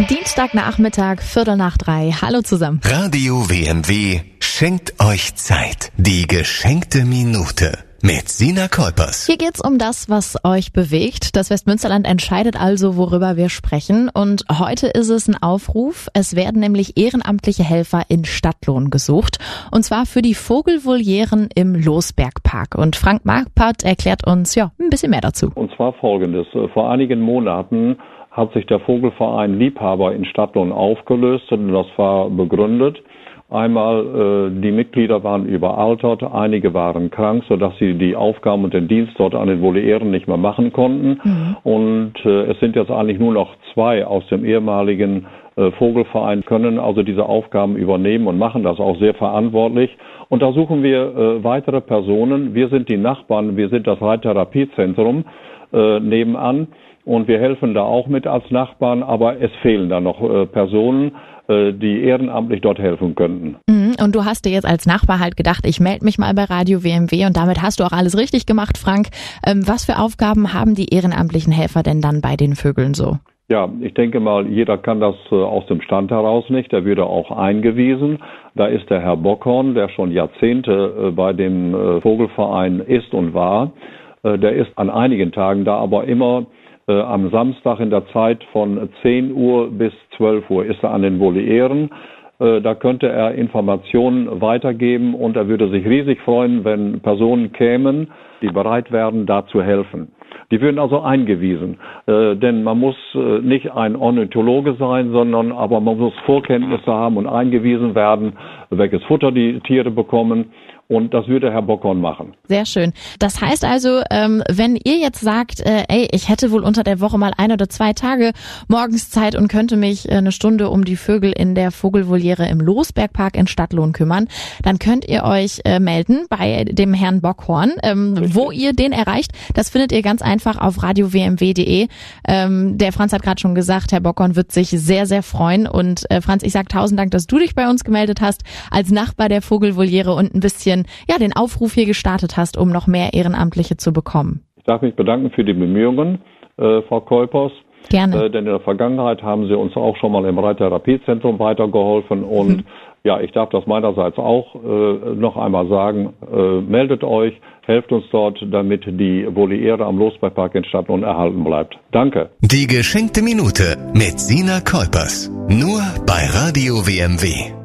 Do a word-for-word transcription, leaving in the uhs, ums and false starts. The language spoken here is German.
Dienstagnachmittag, Viertel nach drei. Hallo zusammen. Radio W M W schenkt euch Zeit. Die geschenkte Minute mit Sina Kolpers. Hier geht's um das, was euch bewegt. Das Westmünsterland entscheidet also, worüber wir sprechen. Und heute ist es ein Aufruf. Es werden nämlich ehrenamtliche Helfer in Stadtlohn gesucht. Und zwar für die Vogelvolieren im Losbergpark. Und Frank Marquardt erklärt uns ja ein bisschen mehr dazu. Und zwar Folgendes. Vor einigen Monaten hat sich der Vogelverein Liebhaber in Stadtlohn aufgelöst und das war begründet. Einmal, äh, die Mitglieder waren überaltert, einige waren krank, sodass sie die Aufgaben und den Dienst dort an den Volieren nicht mehr machen konnten. Mhm. Und äh, es sind jetzt eigentlich nur noch zwei aus dem ehemaligen äh, Vogelverein, können also diese Aufgaben übernehmen und machen das auch sehr verantwortlich. Und da suchen wir äh, weitere Personen. Wir sind die Nachbarn, wir sind das Reittherapiezentrum äh, nebenan. Und wir helfen da auch mit als Nachbarn, aber es fehlen da noch äh, Personen, äh, die ehrenamtlich dort helfen könnten. Und du hast dir jetzt als Nachbar halt gedacht, ich melde mich mal bei Radio W M W und damit hast du auch alles richtig gemacht, Frank. Ähm, was für Aufgaben haben die ehrenamtlichen Helfer denn dann bei den Vögeln so? Ja, ich denke mal, jeder kann das äh, aus dem Stand heraus nicht. Der würde auch eingewiesen. Da ist der Herr Bockhorn, der schon Jahrzehnte äh, bei dem äh, Vogelverein ist und war. Äh, der ist an einigen Tagen da, aber immer Äh, am Samstag in der Zeit von zehn Uhr bis zwölf Uhr ist er an den Volieren. Äh, da könnte er Informationen weitergeben und er würde sich riesig freuen, wenn Personen kämen, die bereit wären, da zu helfen. Die würden also eingewiesen, äh, denn man muss äh, nicht ein Ornithologe sein, sondern aber man muss Vorkenntnisse haben und eingewiesen werden, welches Futter die Tiere bekommen. Und das würde Herr Bockhorn machen. Sehr schön. Das heißt also, ähm, wenn ihr jetzt sagt, äh, ey, ich hätte wohl unter der Woche mal ein oder zwei Tage morgens Zeit und könnte mich äh, eine Stunde um die Vögel in der Vogelvoliere im Losbergpark in Stadtlohn kümmern, dann könnt ihr euch äh, melden bei dem Herrn Bockhorn. Ähm, wo ihr den erreicht, das findet ihr ganz einfach auf radio w m w punkt d e. Ähm, der Franz hat gerade schon gesagt, Herr Bockhorn wird sich sehr, sehr freuen. Und äh, Franz, ich sage tausend Dank, dass du dich bei uns gemeldet hast als Nachbar der Vogelvoliere und ein bisschen ja, den Aufruf hier gestartet hast, um noch mehr Ehrenamtliche zu bekommen. Ich darf mich bedanken für die Bemühungen, äh, Frau Kolpers. Gerne. Äh, denn in der Vergangenheit haben Sie uns auch schon mal im Reittherapiezentrum weitergeholfen. Und mhm. ja, ich darf das meinerseits auch äh, noch einmal sagen. Äh, meldet euch, helft uns dort, damit die Voliere am Losbergpark in Stadtlohn erhalten bleibt. Danke. Die geschenkte Minute mit Sina Kolpers. Nur bei Radio W M W.